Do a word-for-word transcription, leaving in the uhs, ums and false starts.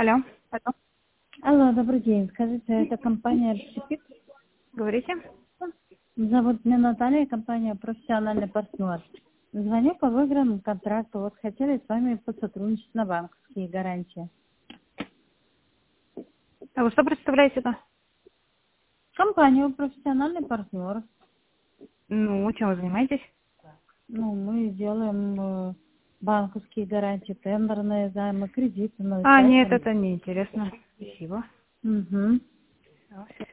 Алло, Алло, добрый день. Скажите, это компания «Общепит»? говорите? Зовут меня Наталья, компания «Профессиональный партнер». Звоню по выигранному контракту. Вот хотели с вами посотрудничать на банковские гарантии. А вы что представляете-то? Компанию «Профессиональный партнер». Ну, чем вы занимаетесь? Ну, мы делаем э, банковские гарантии, тендерные займы, кредиты на А, нет, участие. это не интересно. Спасибо. Угу. Всё, всё.